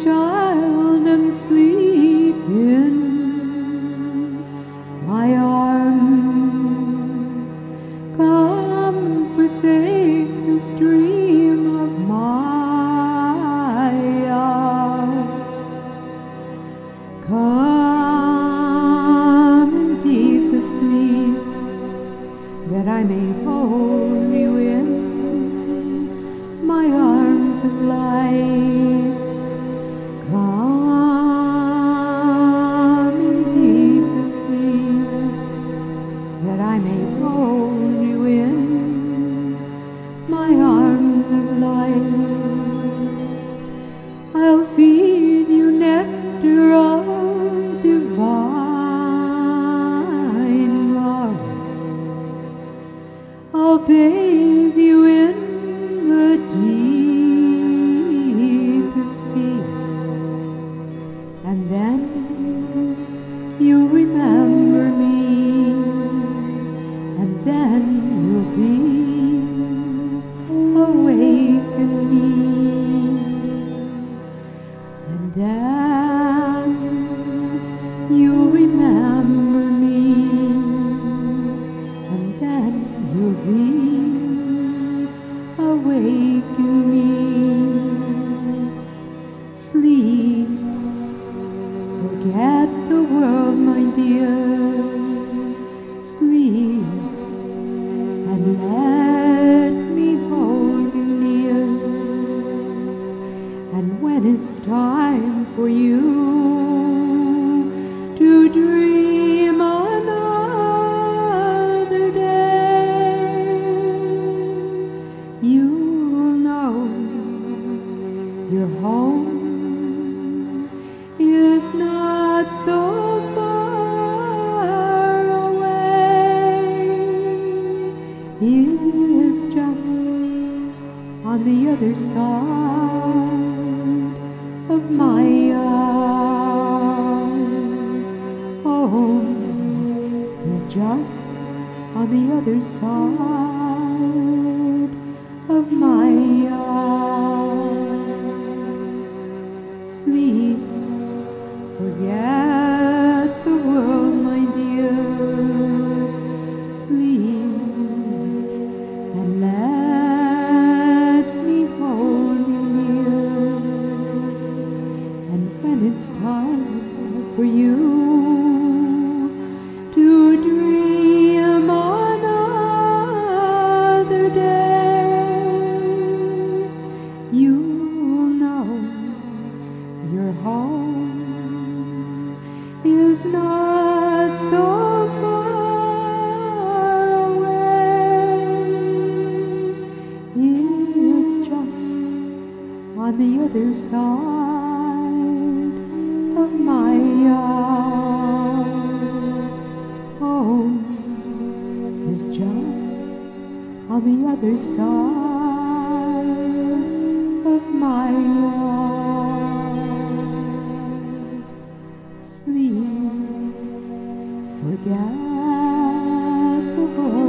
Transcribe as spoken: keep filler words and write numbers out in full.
child and sleep in my arms. Come forsake this dream of Maya. Come in deep sleep, that I may hold you in my arms of light. Come in deep sleep, that I may hold you in my arms of light. I'll feed you nectar of divine love. I'll bathe you in the deepest peace, and then you'll remember me, and then you'll be awake in me, and then you'll remember me, and then you'll be awake in me. Sleep, forget the world, my dear. Sleep, and let me hold you near. And when it's time for you to dream another day, you'll know your home is not so far away. It's just on the other side of Maya. Home is just on the other side of Maya. Sleep, forget the world, my dear. Sleep, and let me hold you near. And when it's time for you to dream another day, you'll know your home is not so far away. It's just on the other side of Maya. Home is just on the other side of Maya. Sleep, forget the world.